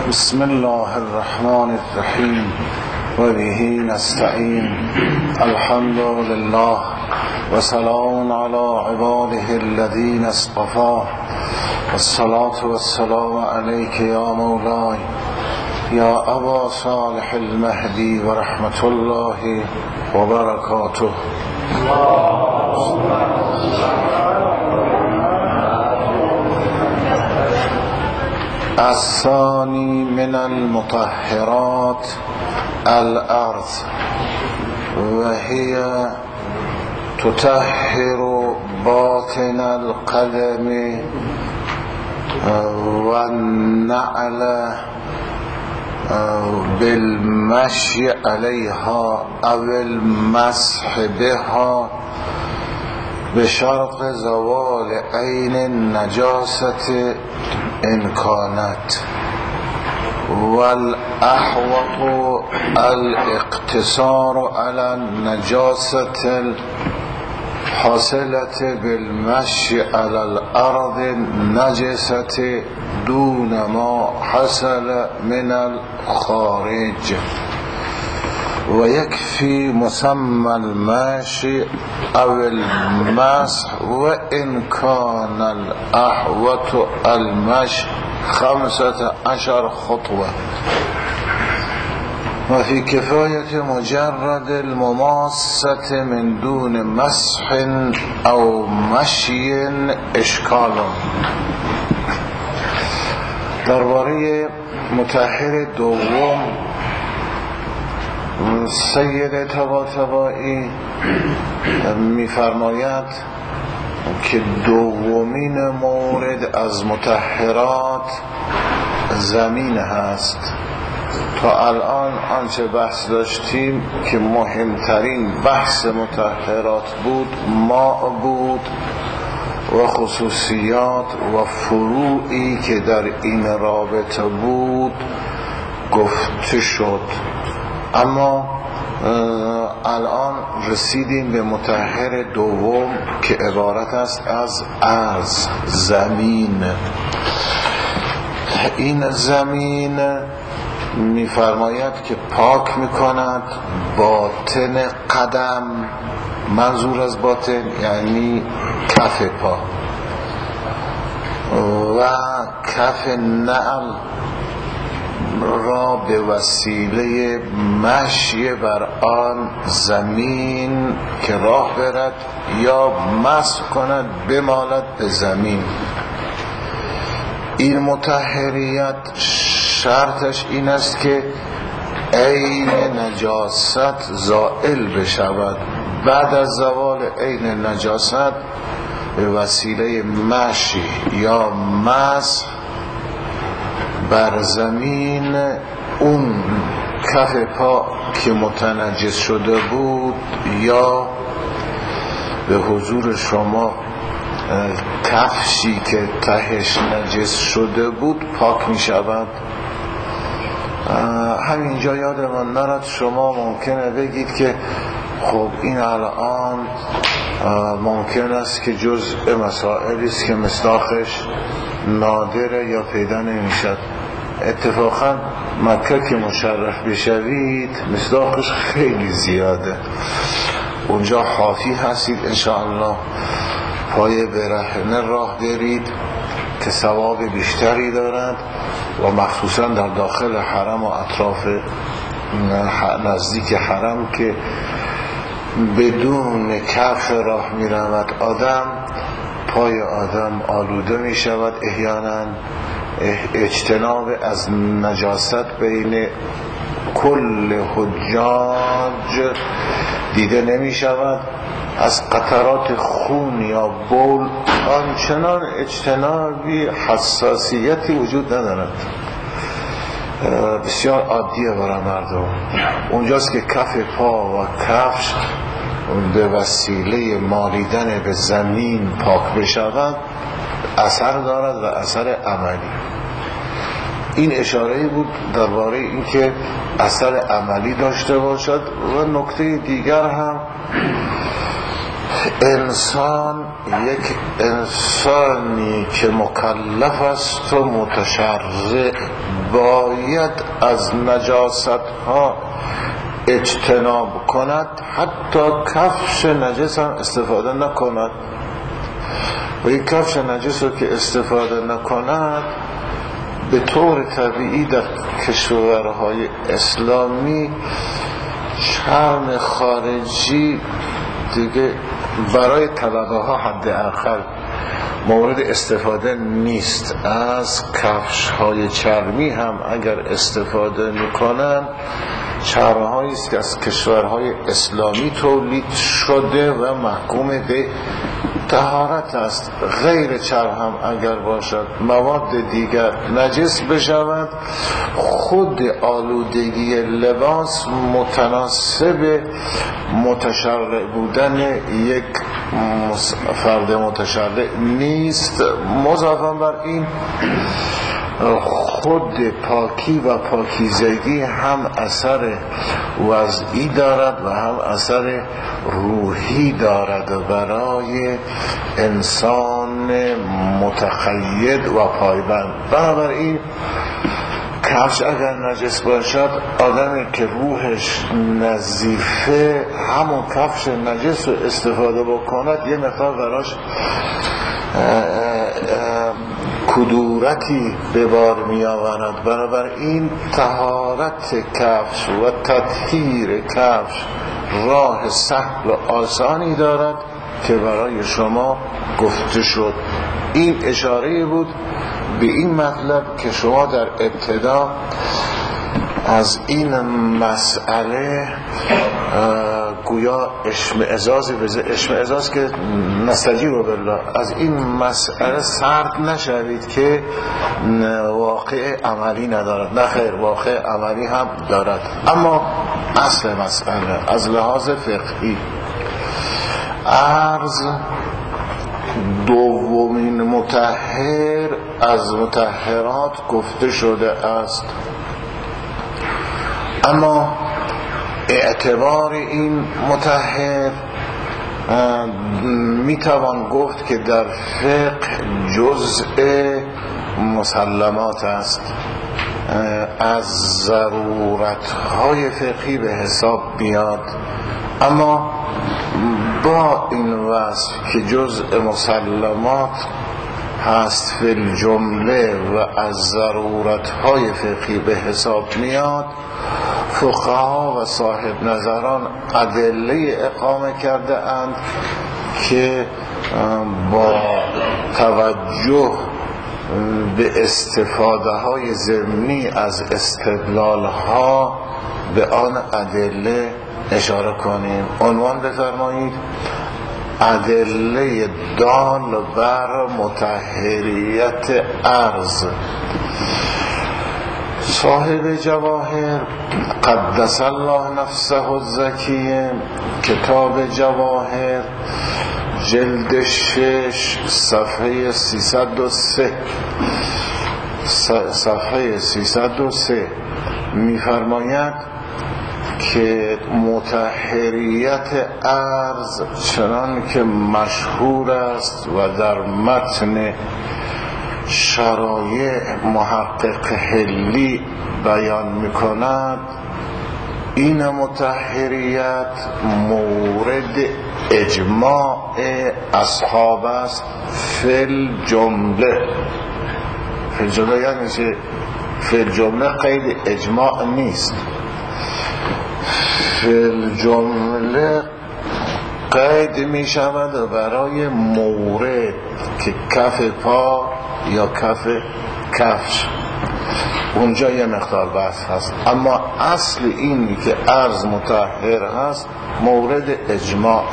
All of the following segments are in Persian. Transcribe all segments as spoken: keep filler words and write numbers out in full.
بسم الله الرحمن الرحیم و به نستعین. الحمد لله و سلام علی عباده الذین اصطفى. الصلاة والسلام علیک یا مولای یا ابا صالح المهدی و رحمت الله و برکاته. الثانی من المطهرات الارض و هی تطهر باطن القدم و النعل بالمشي علیها او المسح بها بشرط زوال عین النجاست ان كانت، والاحوط الاقتصار على النجاسة الحاصلة بالمشي على الارض النجسة دون ما حصل من الخارج، ويكفي مسمى المشي او المسح وان كان الاحوط المشي خمسة عشر خطوة، وفي كفاية مجرد المماسة من دون مسح او مشي اشكال. درباره مطهر دوم سید طباطبایی میفرماید که دومین مورد از مطهرات زمین هست. تا الان آنچه بحث داشتیم که مهمترین بحث مطهرات بود ماء بود و خصوصیات و فروعی که در این رابطه بود گفته شد. اما الان رسیدیم به مطهر دوم که عبارت است از ارض، زمین. این زمین میفرماید که پاک میکند باطن قدم، منظور از باطن یعنی کف پا و کف نعل را به وسیله مشی بر آن زمین که راه برد یا مسح کند بمالد به زمین. این مطهریت شرطش این است که عین نجاست زائل بشود. بعد از زوال عین نجاست به وسیله مشی یا مسح بر زمین اون کف پا که متنجس شده بود یا به حضور شما کفشی که تهش نجس شده بود پاک می شود. همینجا یادمان نرد شما ممکنه بگید که خب این الان ممکن است که جزء مسائلی است که مصداقش نادره یا پیدا نمیشد. اتفاقا مکه که مشرف بشوید مصداقش خیلی زیاده. اونجا حافی هستید انشاءالله، پای برهنه راه برید که ثواب بیشتری دارد و مخصوصا در داخل حرم و اطراف نزدیک حرم که بدون کف راه می رود آدم، پای آدم آلوده می شود. احیانا اجتناب از نجاست بین کل حجاج دیده نمی شود. از قطرات خون یا بول آنچنان اجتنابی حساسیتی وجود ندارد، بسیار عادیه برای مردم. اونجاست که کف پا و کفش به وسیله مالیدن به زمین پاک بشود اثر دارد و اثر عملی. این اشاره بود درباره این که اثر عملی داشته باشد. و نکته دیگر هم انسان یک انسانی که مکلف است و متشرع باید از نجاست ها اجتناب کند، حتی کفش نجس هم استفاده نکند. و این کفش نجس رو که استفاده نکند به طور طبیعی در کشورهای اسلامی چرم خارجی دیگه برای طبقه ها حداقل مورد استفاده نیست. از کفش های چرمی هم اگر استفاده میکنن، چرم هایی است که از کشورهای اسلامی تولید شده و محکوم به طهارت است. غیر چرم هم اگر باشد مواد دیگر نجس بشود، خود آلودگی لباس متناسب متشرع بودن یک فرد متشرع نیست. مضافاً بر این خود پاکی و پاکیزگی هم اثر وضعی دارد و هم اثر روحی دارد برای انسان متقید و پایبند. بنابراین کفش اگر نجس باشد، آدمی که روحش نظیفه همون کفش نجس رو استفاده بکند یه مقدار براش کدورتی به بار می آورد. بنابراین طهارت کفش و تطهیر کفش راه سهل و آسانی دارد که برای شما گفته شد. این اشاره بود به این مطلب که شما در ابتدا از این مسئله گویا اشمئزازی بزه اشمئزاز که نستجیب بالله، از این مسئله سرد نشوید که واقع عملی ندارد. نه خیر، واقع عملی هم دارد. اما اصل مسئله از لحاظ فقهی، عرض دومین مطهر از مطهرات گفته شده است، اما اعتبار این مطهر میتوان گفت که در فقه جزء مسلمات است، از ضرورتهای فقهی به حساب بیاد. اما با این وصف که جزء مسلمات هست فی الجمله و از ضرورتهای فقهی به حساب میاد، فقها و صاحب نظران ادله اقامه کرده اند که با توجه به استفاده های ضمنی از استدلال ها به آن ادله اشاره کنیم. عنوان بفرمایید: ادله دال بر مطهریت عرض. صاحب جواهر قدس الله نفسه الزکیه، کتاب جواهر جلد شش صفحه سیصد و سه صفحه سیصد و سه می‌فرماید که مطهریت عرض چنان که مشهور است و در متن شرایع محقق حلی بیان می‌کند، این مطهریت مورد اجماع اصحاب است فی الجمله. فی الجمله یعنی چه؟ فی الجمله قید اجماع نیست. فی الجمله قید می شود برای مورد که کف پا یا کف کفش، اونجا یه مقدار بحث هست. اما اصل اینی که عرض مطهر هست مورد اجماعه.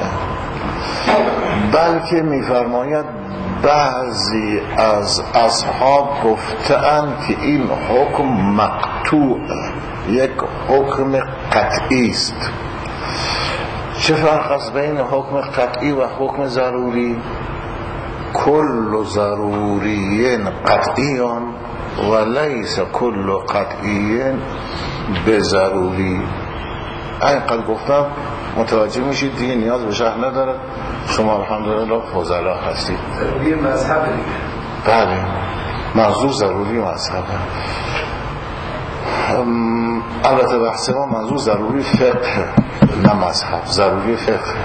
بلکه میفرماید بعضی از اصحاب گفتند که این حکم مقطوع، یک حکم قطعی است. چه فرق است بین حکم قطعی و حکم ضروری؟ کل ضروری قطعی و لیس کل قطعی بضروری. اینقدر گفتم متوجه میشید دیگه نیاز به شرح نداره. شما الحمدلله فضلا هستید. ضروری مذهب دیگه. بله منظور ضروری مذهب. البته بحث ما منظور ضروری فقه نه مذهب، ضروری فقه.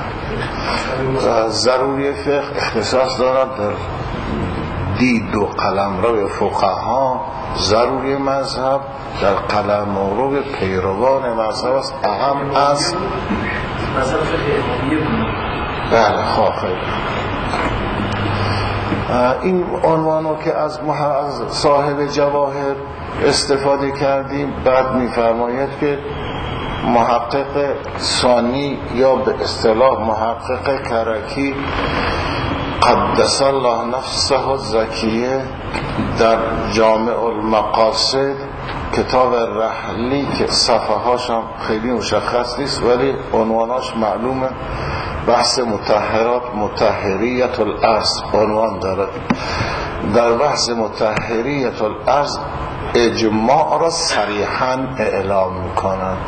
ضروری فقه اختصاص دارد در دید و قلمرو فقها، ضروری مذهب در قلمرو پیروان مذهب است، اهم است. مذهب فقه امامیه بود. بله خواهی این عنوانو که از صاحب جواهر استفاده کردیم، بعد میفرماید که محقق ثانی یا به اصطلاح محقق کرکی قدس الله نفسه الزکیه در جامع المقاصد کتاب رحلی که صفحه هاش هم خیلی مشخص نیست ولی عنواناش معلومه، بحث مطهرات مطهریت الارض عنوان دارد. در بحث مطهریت الارض اجماع را صریحا اعلام میکنند،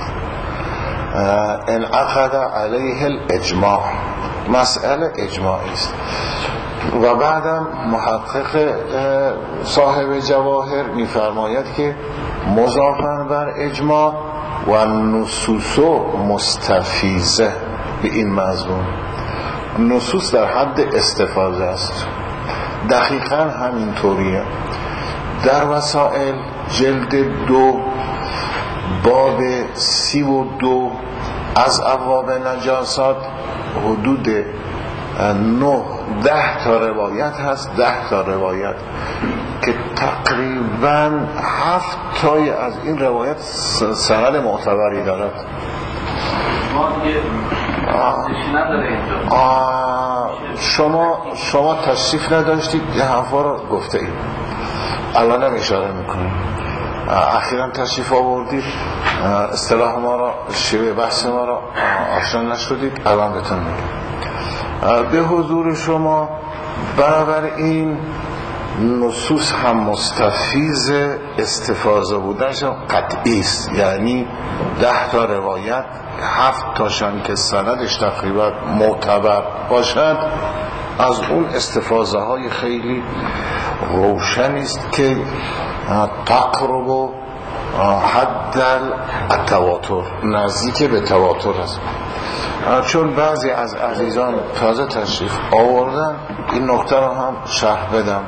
انعقد علیه الاجماع، مسئله اجماعی است. و بعدم محقق صاحب جواهر میفرماید که مضافاً بر اجماع و نصوص مستفیضه به این مضمون، نصوص در حد استفاده است. دقیقاً همینطوریه. در وسائل جلد دو باب سی و دو از ابواب نجاسات حدود نه ده تا روایت هست، ده تا روایت که تقریباً هفت تای از این روایت سند معتبری دارد. شما شما تشریف نداشتید یه حرفا رو گفته اید، الان هم اشاره میکنیم. اخیراً تشریف آوردید، اصطلاح ما را، شیوه بحث ما را آشنا نشدید، الان بهتون میگم. به حضور شما برابر این نصوص هم مستفیض استفاضه بودنش قطعی است، یعنی ده تا روایت هفت تاشن که سندش تقریبا معتبر باشد، از اون استفاضه های خیلی روشنی است که تقرب و حد التواتر، نزدیک به تواتر است. چون بعضی از عزیزان تازه تشریف آوردن این نکته رو هم شرح بدم.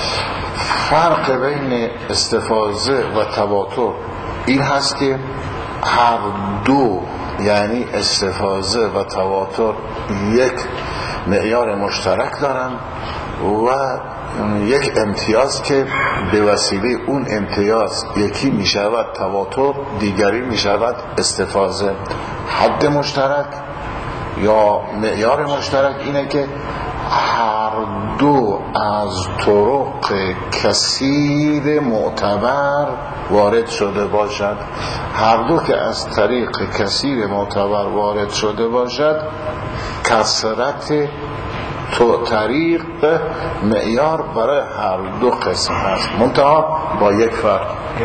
فرق بین استفاضه و تواتر این هست که هر دو، یعنی استفاضه و تواتر، یک معیار مشترک دارن و یک امتیاز که به وسیله اون امتیاز یکی می شود تواتر، دیگری می شود استفاضه. حد مشترک یا معیار مشترک اینه که هر دو از طرق کثیر معتبر وارد شده باشد. هر دو که از طریق کثیر معتبر وارد شده باشد، کثرت تو طریق معیار برای هر دو قسم هست، منتها با یک فرق.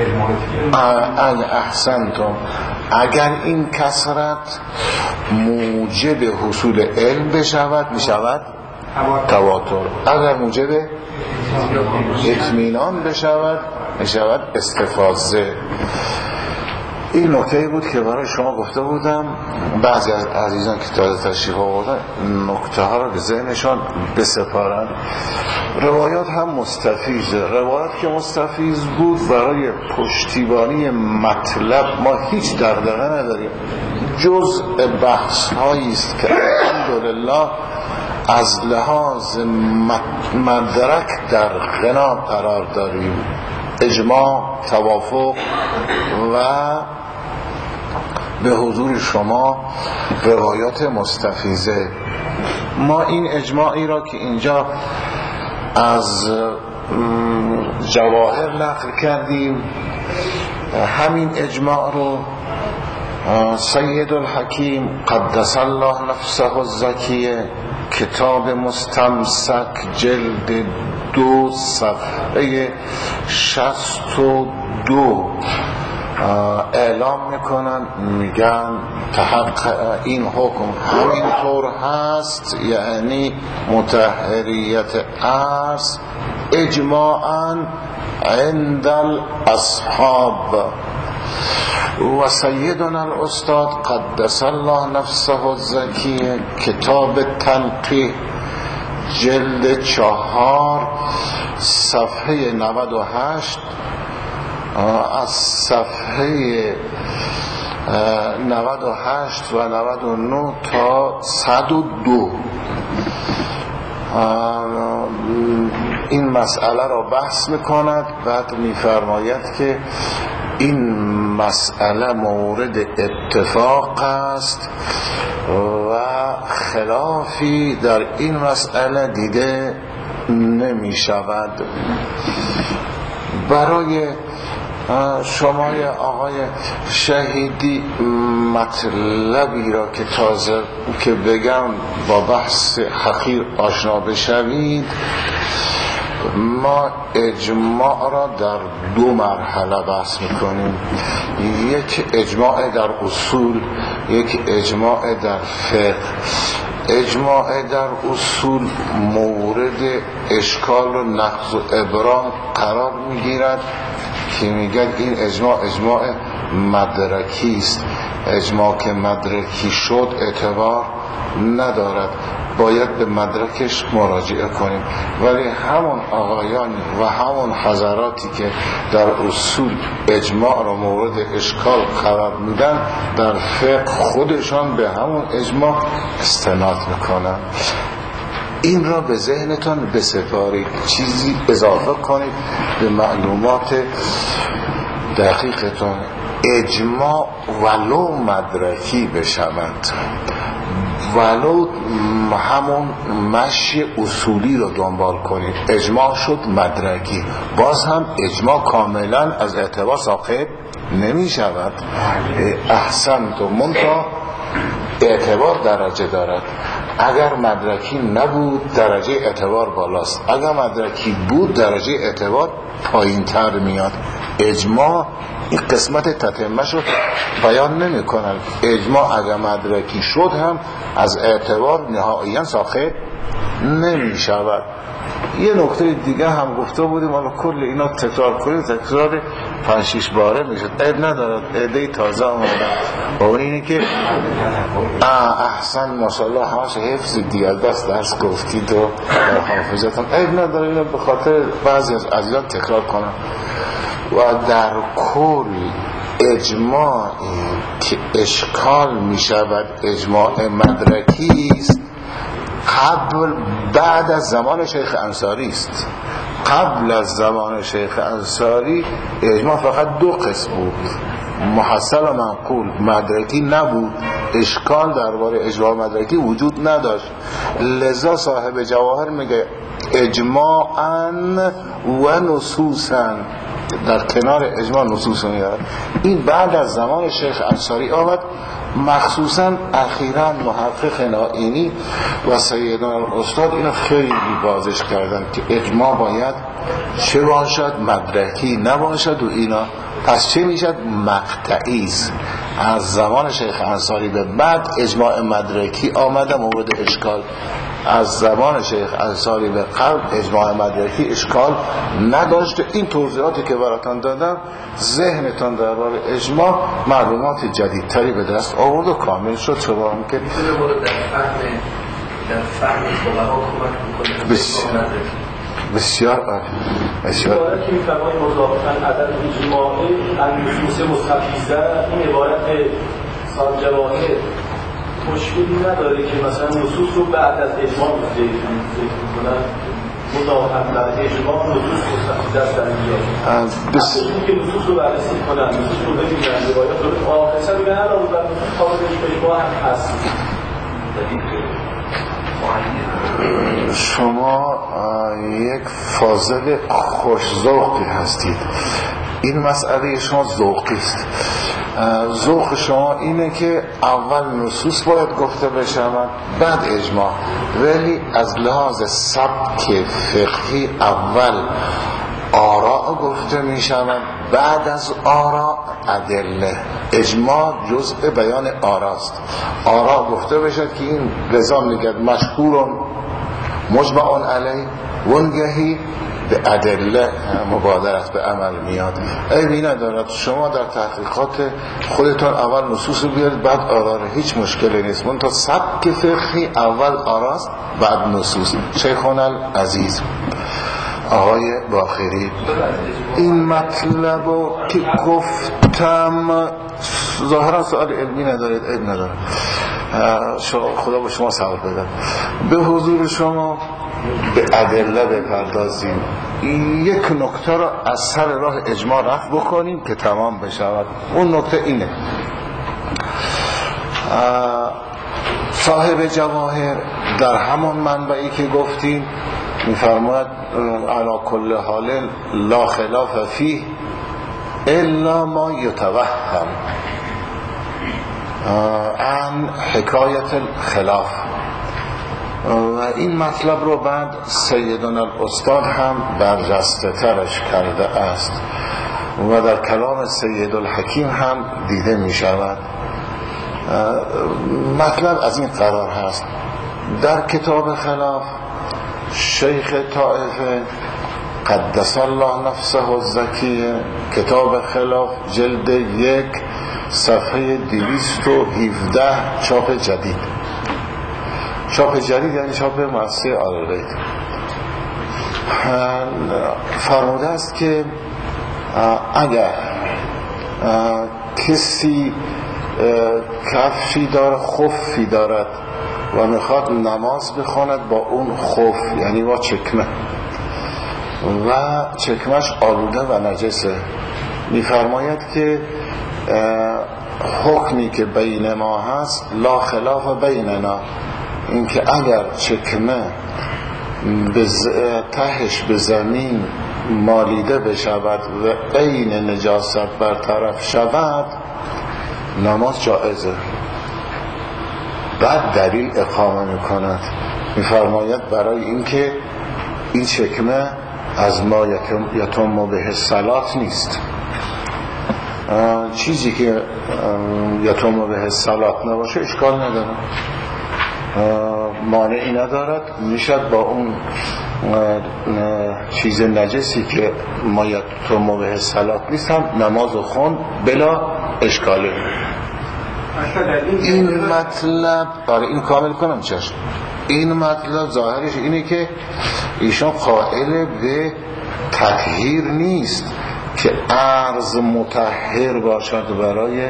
اگه احسنتم، اگر این کثرت موجب حصول علم بشود می شود تواتر، اگر موجب اطمینان بشود می شود استفاضه. این نکته بود که برای شما گفته بودم. بعضی از عزیزان که تازه تشریف آوردن نکته ها را به ذهنشان بسپارن. روایات هم مستفیضه. روایات که مستفیض بود برای پشتیبانی مطلب ما هیچ دغدغه نداریم، جزء بحث هایی است که الحمدلله از لحاظ مدرک در غنا قرار داریم. اجماع، توافق و به حضور شما روایات مستفیضه. ما این اجماعی را که اینجا از جواهر نقل کردیم، همین اجماع رو سید الحکیم قدس الله نفسه الزکیه کتاب مستمسک جلد دو صفحه شصت و دو اعلام میکنن، میگن تحقق این حکم همینطور هست، یعنی مطهریت عرض اجماعاً عند الاصحاب. و سیدنا الاستاد قدس الله نفسه الزکی کتاب تنقیح جلد چهار صفحه نود و هشت از صفحه نود و هشت و نود و نه تا صد و دو این مسئله را بحث میکند. بعد میفرماید که این مسئله مورد اتفاق است و خلافی در این مسئله دیده نمی شود. برای شما آقای شهیدی مطلبی را که تازه که بگم با بحث حقیر آشنا بشوید، ما اجماع را در دو مرحله بحث میکنیم. یک اجماع در اصول، یک اجماع در فقه. اجماع در اصول مورد اشکال و نقض و ابرام قرار میگیرد که میگن این اجماع اجماع مدرکی است. اجماع که مدرکی شد اعتبار ندارد، باید به مدرکش مراجعه کنیم. ولی همون آقایان و همون حضراتی که در اصول اجماع را مورد اشکال قرار میدن، در فقه خودشان به همون اجماع استناد میکنن. این را به ذهنتان بسپارید، چیزی اضافه کنید به معلومات دقیقتان. اجماع ولو مدرکی بشود، ولو همون مشی اصولی رو دنبال کنید، اجماع شد مدرکی، باز هم اجماع کاملا از اعتبار ساقط نمی شود. احسن تو منطقه اعتبار درجه دارد. اگر مدرکی نبود درجه اعتبار بالاست، اگر مدرکی بود درجه اعتبار پایین تر میاد. اجماع این قسمت تتمه شد بیان نمی کنن. اجماع اگر مدرکی شد هم از اعتبار نهاییاً ساقط نمی شود. یه نکته دیگه هم گفته بودیم، حالا کل اینا تکرار کنیم، تکرار پنج شش باره میشد، عیب ندارد. عده تازه آمدن با اینه که احسن ماشاءالله همش حفظ دیگر دست درس گفتید و در حافظتون، عیب نداره اینو به خاطر بعضی از عزیزان تکرار کنم. و در کل اجماعی که اشکال می شود اجماع مدرکی است قبل بعد از زمان شیخ انصاری است. قبل از زمان شیخ انصاری اجماع فقط دو قسم بود، محصل و منقول، مدرکی نبود. اشکال درباره اجماع مدرکی وجود نداشت. لذا صاحب جواهر میگه اجماعاً و نصوصاً، در کنار اجماع نصوص میاد. این بعد از زمان شیخ انصاری آمد. مخصوصاً اخیراً محقق نائینی و سیدنا الاستاد اینو خیلی بازش کردن که اجماع باید چه باشد، مدرکی نباشد و اینا. پس چه میشد؟ مقطعیز. از زمان شیخ انصاری به بعد اجماع مدرکی آمده مورد اشکال. از زمان شیخ انصاری به قبل اجماع مدرکی اشکال نداشته. این توضیحاتی که براتون دادم ذهنتان درباره اجماع معلومات جدیدتری به دست آورد و کامل شد. شما هم که در فهم فقها کمک می‌کنه. بسیار بسیار عالی. بسیار عبارت که می‌فرمایید مضافاً عدد اجماع النصوص مستفیضه، این عبارت صاحب جواهر مشکلی نداره که مثلا نصوص رو بعد از اجماع ذکر می‌کنن، مضافاً در اجماع نصوص مستفیضه است در اینجا. بس که نصوص رو بررسی کنن، نصوص رو ببینن، روایات رو آخرش بگن هر آن در قابل اجماع هم هست. شما یک فاضل خوش‌ذوقی هستید. این مسئله شما ذوقی است. ذوق شما اینه که اول نصوص باید گفته بشود بعد اجماع، ولی از لحاظ سبک فقهی اول آراء گفته می شود. بعد از آراء ادله. اجماع جزء بیان آراست. آراء گفته بشد که این رضا میگد مشهور مجمع علیه ونگهی به ادله مبادرت به عمل میاد. عیبی ندارد شما در تحقیقات خودتون اول نصوص بیارید بعد آرا. هیچ مشکلی نیست. من تا سبک فقهی اول آراست بعد نصوص. شیخون العزیز آقای باخری این مطلب رو که گفتم ظاهرا سوال علمی ندارید، عیب نداره، خدا با شما ثواب بده. به حضور شما به ادله بپردازیم، یک نکته رو از سر راه اجماع رفع بکنیم که تمام بشود. اون نکته اینه، صاحب جواهر در همون منبعی که گفتیم میفرماید علی کل حال لا خلاف فیه الا ما یتوهم عن حکایت الخلاف. و این مطلب رو بعد سیدنا الاستاد هم برجسته ترش کرده است و در کلام سید الحکیم هم دیده می شود. مطلب از این قرار هست در کتاب خلاف شیخ طائفه قدس الله نفسه الزکیه، کتاب خلاف جلد یک صفحه دویست و هفده چاپ جدید. چاپ جدید یعنی چاپ مؤسسه آل بیت. فرموده است که اگر کسی کفشی داره، خفی دارد و میخواد نماز بخواند با اون خف، یعنی با چکمه، و چکمش آلوده و نجسه، میفرماید که حکمی که بین ما هست لا خلاف بیننا، این که اگر چکمه تهش به زمین مالیده بشود و عین نجاست برطرف شود نماز جائزه. بعد دلیل اقامه میکند، میفرماید برای اینکه این چکمه از ما یتم به الصلات نیست. چیزی که یتم به الصلات نباشه اشکال نداره، مانعی ندارد، میشد با اون چیز نجسی که ما یتم به الصلات نیست هم نماز و خون بلا اشکاله. این مطلب برای این کامل کنم چشم، این مطلب ظاهرش اینه که ایشان قائل به تطهیر نیست که عرض مطهر باشد برای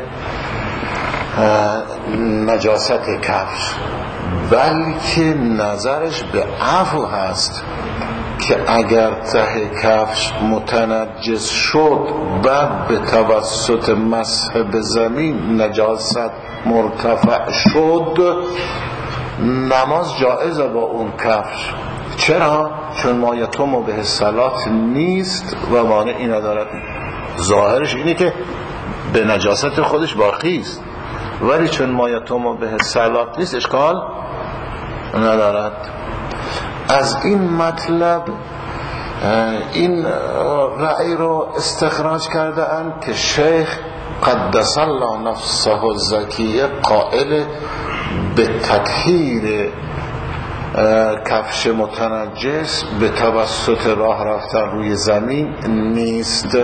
نجاست کفش، بلکه نظرش به عفو هست که اگر ته کفش متنجس شد بعد به توسط مسح به زمین نجاست مرتفع شد نماز جائزه با اون کفش. چرا؟ چون ما یتم به الصلات نیست و مانعی ندارد. ظاهرش اینه که به نجاست خودش باقی است، ولی چون ما یتم به الصلات نیست اشکال ندارد. از این مطلب این رأی رو استخراج کرده اند که شیخ قدس الله نفسه الزکیه قائل به تطهیر کفش متنجس به توسط راه رفتن روی زمین نیست.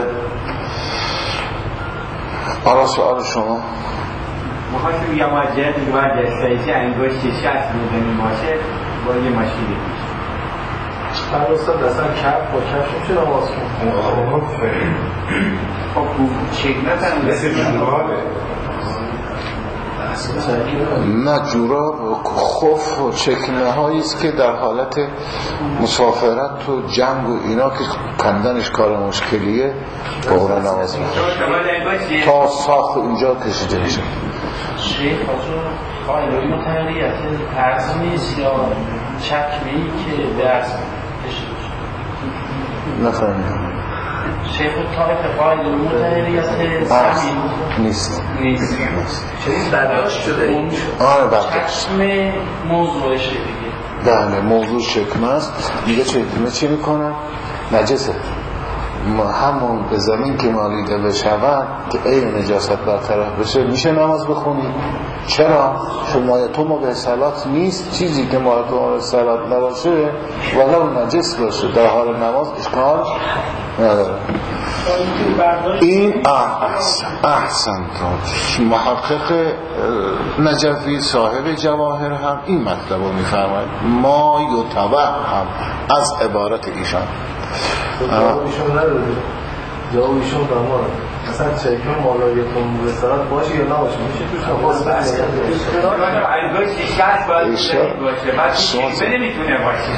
آره سوال شما مخواستم بگم واجه دیگه باید دستایشی انگوشت شست میدونی باشه با یه ماشینی پیش من استاد اصلا کف با کفش میشه نماز کنم. خب چکنت هم مثل جوراله نه، جوراب خف و چکنه هاییست که در حالت مسافرت و جنگ و اینا که کندنش کار مشکلیه بقیره نماز میکنه تا ساخت اینجا کشیده میشه. شیخ آجون قائل متحریت ترس نیست یا چکمه‌ای که درس کشیده شد؟ نفهمیدم. شیخ طایف قائل متحریت زمین نیست نیست چیزی برداشت شده؟ آره برداشت چکمه موضوعشه دیگه. بله موضوع شکم است دیگه. چه دیگه چی میکنن؟ نجسه همون به زمین که مالیده بشود که این نجاست برطرف بشه میشه نماز بخونید. چرا؟ چون مایتوم به صلات نیست، چیزی که مایتوم به صلات نباشه ولو نجس باشه در حال نماز اشکال نداره. این احسن احسن تو محقق نجفی صاحب جواهر هم این مطلب رو میفرماید، ما یتوهم از عبارت ایشان. جواب ایشون نداده، جواب ایشون فرمانه مثلا چکم مالایتون رسالت باشه یا نباشه میشه توش نفاس بحث کرده انگاه شیشت باید باشه بعد شیشت نمیتونه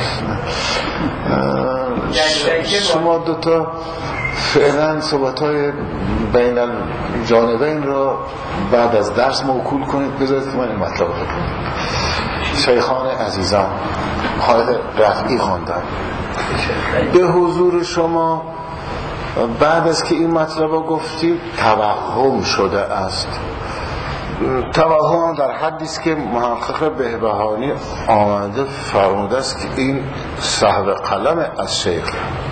باشه. شما دوتا فعلا صحبت‌های بین الجانبین رو بعد از درس موکول کنید، بذارید که من این مطلب رو بکنم. شیخان عزیزان حالت رفعی خوندن به حضور شما بعد از که این مطلب رو گفتید توهم شده است. توهم در حدی است که محقق بهبهانی آمده فرموده است که این صاحب قلم از شیخ،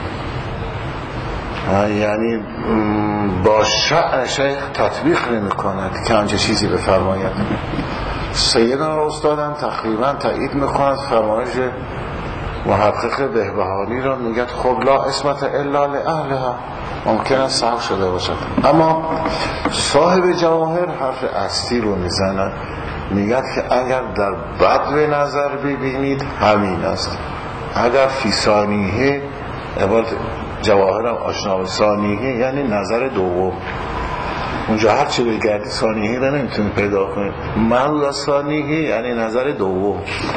یعنی با شأن شیخ تطبیق نمی کند که آنچه چیزی بفرماید. سیدنا استادم تقریبا تایید میکند فرمایش محقق بهبهانی را، میگه خب لا اسمت الا لأهلها، ممکن است سهو شده باشد. اما صاحب جواهر حرف اصلی رو میزند، میگه که اگر در بد به نظر ببینید همین است، اگر فی ثانیه عبارت جواهرم آشنا به ثانیه یعنی نظر دوم، اونجا هر چه بگردی ثانیه را نمیتونی پیدا کنید. معلوم از ثانیه یعنی نظر دوم.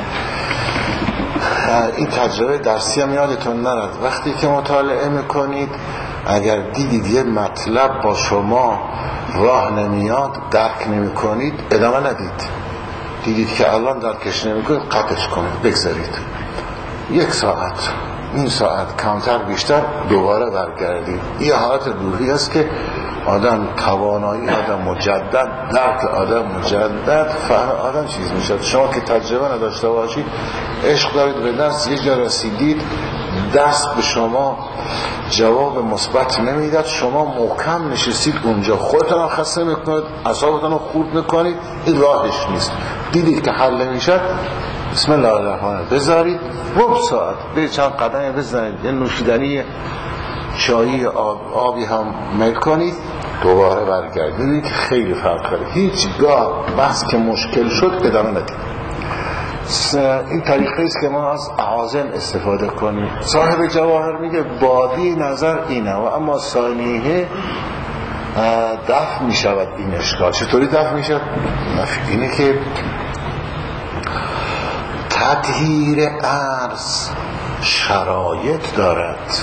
این تجربه درسی هم یادتون نرد، وقتی که مطالعه میکنید اگر دیدید یه مطلب با شما راه نمیاد، درک نمی کنید، ادامه ندید. دیدید که الان درکش نمی کنید، قطعش کنید، بگذارید یک ساعت این ساعت کمتر بیشتر دوباره برگردید. یه حالت روحی است که آدم توانایی آدم مجدد، درک آدم مجدد، فهم آدم چیز میشد. شما که تجربه نداشته باشید، عشق دارید به درس، یه جا رسیدید دست به شما جواب مثبت نمیداد، شما محکم نشستید اونجا، خودتون رو خسته میکنید، اعصابتون رو خورد میکنید، این راهش نیست. دیدید که حل نمیشد، بسم الله الرحمن الرحیم بذارید، ربع ساعت به چند قدم بزنید، یه نوشیدنی چایی آب، آبی هم میل کنید، دوباره برگردید. ببینید که خیلی فرق داره. هیچگاه بحث که مشکل شد ادامه ندید. این طریقه است که ما از اعاظم استفاده کنیم. صاحب جواهر میگه بادی نظر اینه و اما ثانیه دفع میشود این اشکال. چطوری دفع میشود؟ اینه که تطهیر عرض شرایط دارد.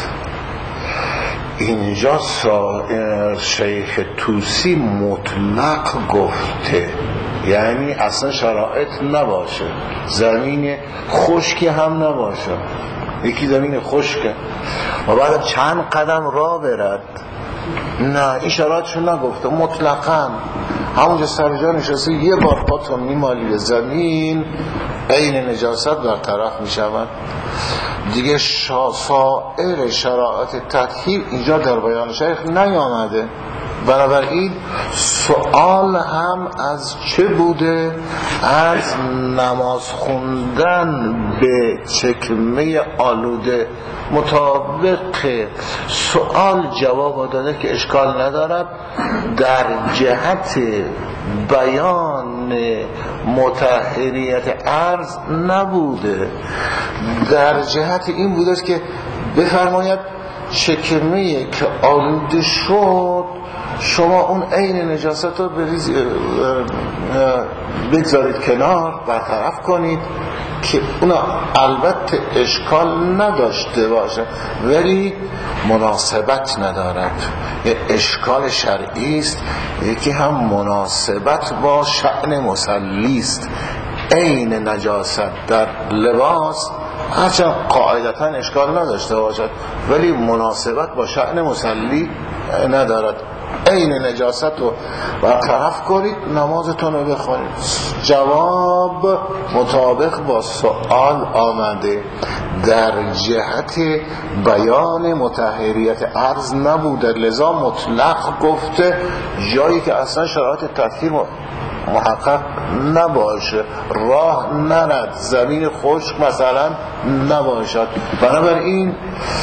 اینجا شیخ توسی مطلق گفته، یعنی اصلا شرایط نباشه، زمین خشکی هم نباشه، یکی زمین خشکه و بعد چند قدم راه برد، نه این شرایطشو نگفته، مطلقاً همونجا سر جا نشسته یه بار پاتون میمالی به زمین، عین نجاست برطرف میشود دیگه. سایر شرایط تطهیر اینجا در بیان شیخ نیامده. بنابراین سوال هم از چه بوده؟ از نماز خوندن به چکمه آلوده. مطابق سوال جواب داده که اشکال ندارد، در جهت بیان مطهریت عرض نبوده، در جهت این بوده که بفرماید چکمه که آلوده شد شما اون عین نجاست رو بگذارید کنار، برطرف کنید که اونا البته اشکال نداشته باشه ولی مناسبت ندارد. یه اشکال شرعی است، یکی هم مناسبت با شأن مصلی است. عین نجاست در لباس هرچند قاعدتا اشکال نداشته باشد ولی مناسبت با شأن مصلی ندارد. عین نجاست رو برطرف کنید نمازتون رو بخونید. جواب مطابق با سوال آمده در جهت بیان مطهریت عرض نبوده، لذا مطلق گفته جایی که اصلا شرایط تطهیر محقق نباشه، راه نرد، زمین خشک مثلا نباشد. بنابراین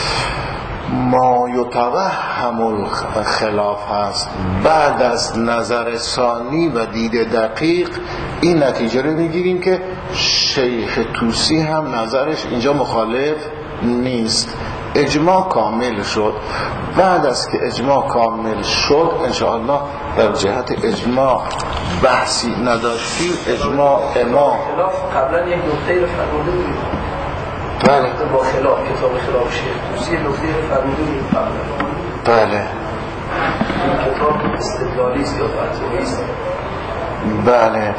ما یتوهم الخلاف هست. بعد از نظر ثانی و دید دقیق این نتیجه رو میگیریم که شیخ طوسی هم نظرش اینجا مخالف نیست. اجماع کامل شد. بعد از که اجماع کامل شد انشاءالله در جهت اجماع بحثی نداشتیم. اجماع اما خلاف قبلا یک نقطه رو فرموده بودیم. بله با خلاف کتاب خلاف شیخ طوسی نقطه رو فرموده بودیم قبلا. بله این کتاب استدلالی است یا فتوایی است؟ بله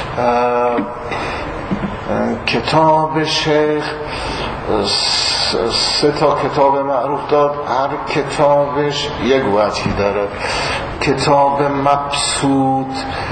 کتاب شیخ سه تا کتاب معروف داد، هر کتابش یک وجهی داره. کتاب مبسوط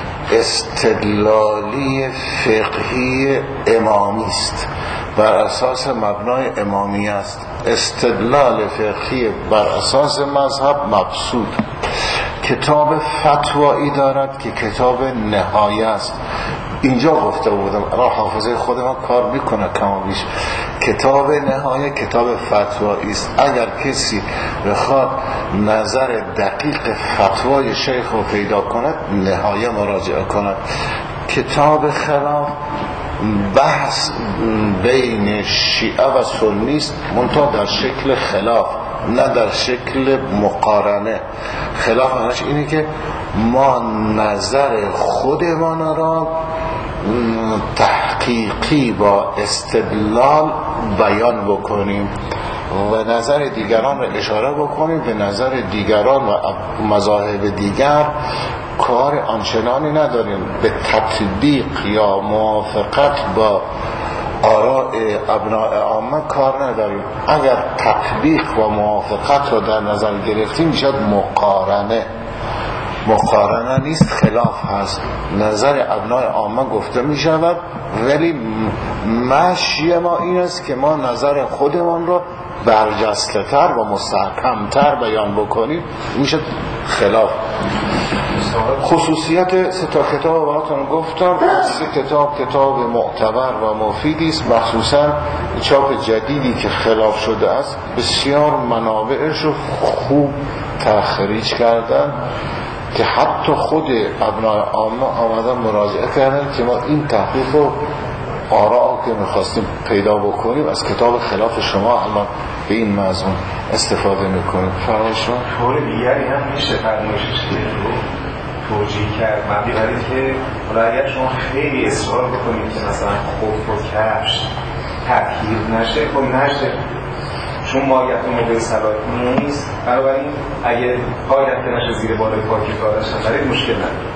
استدلالی فقهی امامی است، بر اساس مبنای امامی است. استدلال فقهی بر اساس مذهب مبسوط. کتاب فتوایی دارد که کتاب نهایه است. اینجا گفته بودم را حافظه خود ما کار میکنه کم بیش. کتاب نهایه کتاب فتوایی است. اگر کسی بخواد نظر دقیق فتوای شیخ رو پیدا کند نهایه مراجعه کند. کتاب خلاف بحث بین شیعه و سنی است، منتها در شکل خلاف نه در شکل مقارنه. خلاف معنیش اینه که ما نظر خودمان را تحقیقی با استدلال بیان بکنیم و نظر دیگران را اشاره بکنیم به نظر دیگران و مذاهب دیگر کار آنچنانی نداریم. به تطبیق یا موافقت با آراء ابناء عامه کار نداریم. اگر تطبیق و موافقت رو در نظر گرفتیم میشد مقارنه. مقارنه نیست، خلاف هست. نظر ابناء عامه گفته می شود ولی مشی ما این است که ما نظر خودمان رو برجسته تر و مستحکم بیان بکنیم، میشه خلاف. خصوصیت سه تا کتاب براتون گفتم. سه کتاب کتاب معتبر و مفیدی است، مخصوصا چاپ جدیدی که خلاف شده است بسیار منابعش رو خوب تخریج کردن که حتی خود ابناء عامه آمدن مراجعه کردن که ما این تحقیق رو آراء که میخواستیم پیدا بکنیم از کتاب خلاف شما الان به این مضمون استفاده میکنیم. فرمایشون طور دیگری هم میشه فرمایشش رو توجیه کرد مبنی بر اینکه اگر شما خیلی اصرار بکنید که مثلا خف و کفش تطهیر نشه خب نشه، چون ماهیت موقع صلاح نیست. بنابراین اگه پایت نشه زیر بالای پاکی کارش برای مشکل نداره.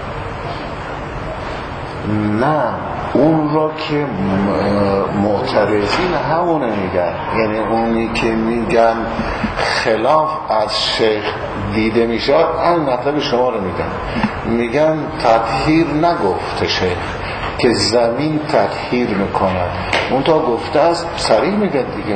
نه اون را که معترضین همونه میگن، یعنی اونی که میگن خلاف از شیخ دیده میشد این مطلب شما رو میگن. میگن تطهیر نگفته شیخ که زمین تطهیر میکند، اون تا گفته است صریح میگه دیگه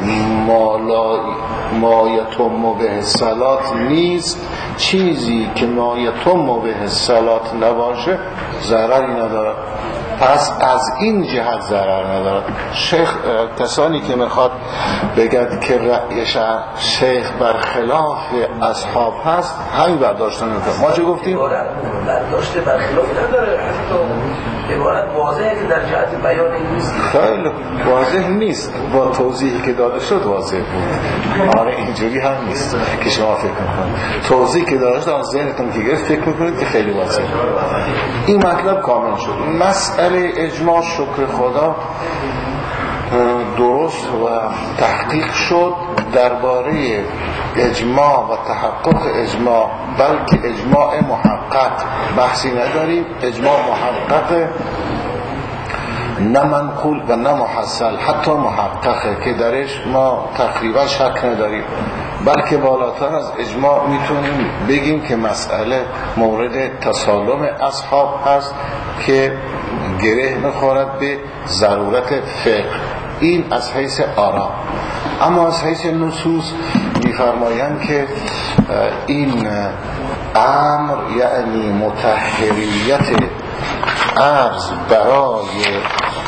مایتم به صلات نیست، چیزی که مایتم به صلات نباشه ضرری نداره. پس از این جهت ضرر ندارد. شیخ کسانی که میخواد بگد که رأی شیخ برخلاف اصحاب هست همین برداشتن میکنه. ما چه گفتیم؟ برداشت برخلاف نداره، عبارت واضحه که در جهت بیان نیست. خیلی واضح نیست، با توضیحی که داده شد واضح بود. آره اینجوری هم نیست که شما فکر میکنید. توضیحی که داده شد از ذهنتون که گرفت فکر میکنید که خیلی واضح. این مطلب کامل شد. مسئله اجماع شکر خدا درست و تحقیق شد. درباره اجماع و تحقق اجماع بلکه اجماع محقق بحثی نداریم. اجماع محقق نه منقول و نه محصل، حتی محققه که درش ما تقریبا شک نداریم. بلکه بالاتر از اجماع میتونیم بگیم که مسئله مورد تسالم اصحاب هست که گره میخورد به ضرورت فقه. این از حیث آرا. اما از حیث نصوص میفرمایند که این امر یعنی مطهریت عرض برای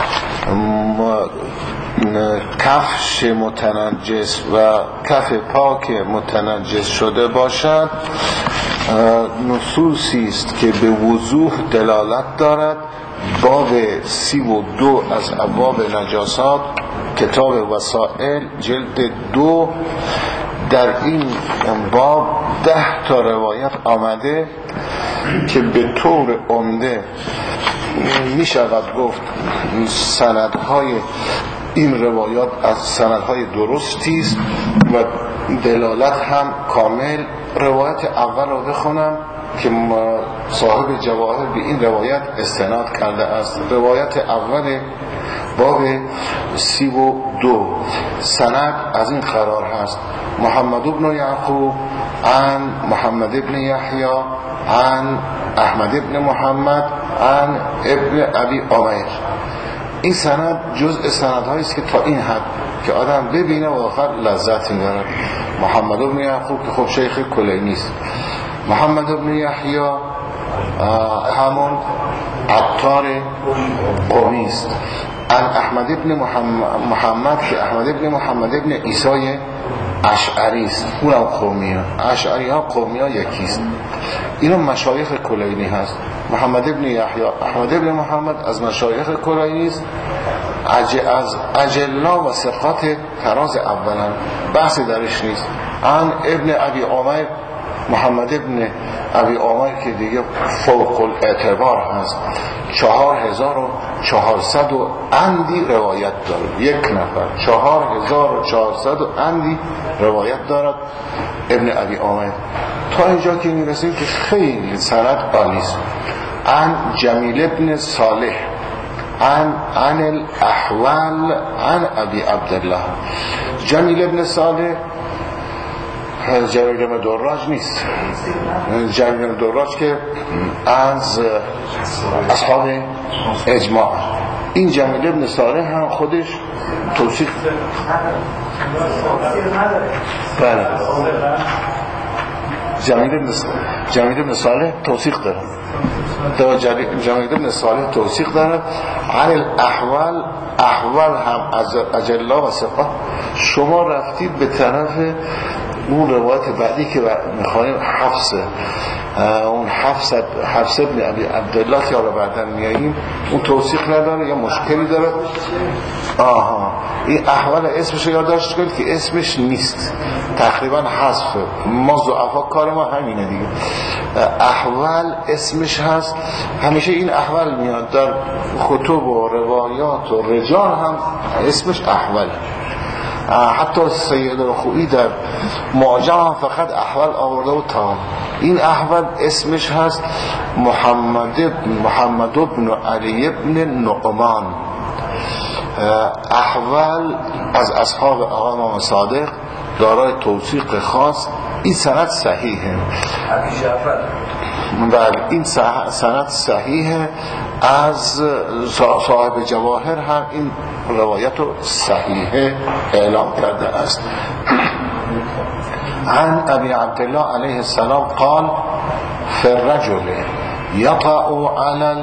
کفش متنجس و کف پاک متنجس شده باشد نصوصی است که به وضوح دلالت دارد. باب سی و دو از ابواب نجاسات کتاب وسائل جلد دو در این باب ده تا روایت آمده که به طور عمده می شود گفت سندهای این روایات از سندهای درستی است و دلالت هم کامل. روایت اول رو بخونم که صاحب جواهر به این روایت استناد کرده است. روایت اول باب سی و دو سند از این قرار هست: محمد بن یعقوب عن محمد بن یحیی عن احمد بن محمد عن ابن ابی عمیر. این سند جزء سندهایی است که تا این حد که آدم ببینه و آخر لذت می‌بره. محمد بن یعقوب که خب شیخ کلینی است، محمد بن یحیی همون عطار قمی است، عن احمد بن محمد, محمد که احمد بن محمد بن عیسی اشعری است. اونم قومی ها، اشعری ها قومی ها یکیست. اینا مشایخ کلینی هست. محمد بن یحیی احمد بن محمد از مشایخ کلینی است، از اجلا و ثقات تراز اولا، بحثی درش نیست. عن ابن ابی عمیر محمد ابن ابی عمیر که دیگه فوق الاعتبار هست، چهار هزار و چهارصد و اندی روایت دارد. یک نفر چهار هزار و چهارصد و اندی روایت دارد ابن ابی عمیر. تا اینجا که میرسیم که خیلی سند عالی است. عن جمیل ابن صالح عن عن الاحوال عن ابی عبدالله. جمیل ابن صالح جمیل ابن دراج نیست. جمیل ابن دراج که از اصحاب اجماع. این جمیل ابن صالح هم خودش توصیف بله جمیل ابن جمیل ابن صالح توصیف داره. جمیل ابن صالح توصیف داره. عن الاحوال، احوال هم از اجلا و ثقات. شما رفتید به طرف اون روایت بعدی که میخوانیم حفص، اون حفص حفص ابن ابی عبدالله که حالا بعدا میاییم، اون توثیق نداره یا مشکلی داره. آها این احوال اسمش رو یادداشت کنید که اسمش نیست، تقریبا حذف. ما ضعفا کار ما همینه دیگه. احوال اسمش هست، همیشه این احوال میاد در خطوب و روایات و رجال هم اسمش احوال. حتی سید الخوئی در معجم هم فقط احوال آورده و تا این احوال اسمش هست محمد محمد بن علی بن نعمان. احوال از اصحاب آقا امام صادق دارای توثیق خاص. این سند صحیحه و این سند صحیحه. از صاحب جواهر هم این روایت رو صحیحه اعلام کرده است. عن ابی عبدالله علیه السلام قال فی الرجل یطأ علی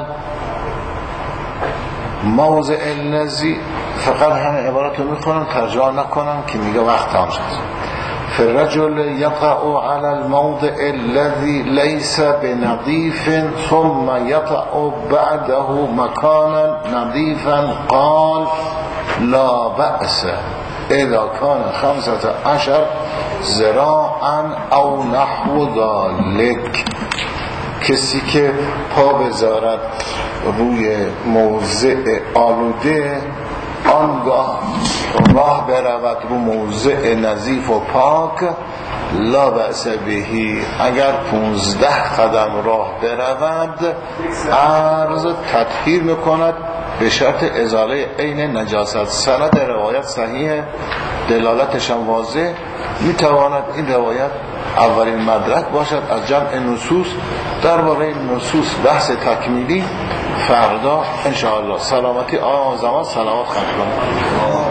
الموضع الذی، فقط همه عبارت رو میخونم ترجمه نکنم که میگه وقت هم شد. فی الرجل یطأ علی الموضع الذی لیس بنظیف ثم یطأ بعده مکانا نظیفا قال لا بأس اذا کان خمسة عشر ذراعا او نحو ذلك. کسی که پا بذارد روی موضع آلوده آنگاه راه برود رو موضع نظیف و پاک لا بأس بهی، اگر پونزده قدم راه برود عرض تطهیر میکند به شرط ازاله عین نجاست. سند روایت صحیحه. دلالتش هم واضح، میتواند این روایت اولین مدرک باشد از جمع نصوص. درباره نصوص بحث تکمیلی فردا انشاءالله. سلامتی آن زمان سلامت خواهد کنم.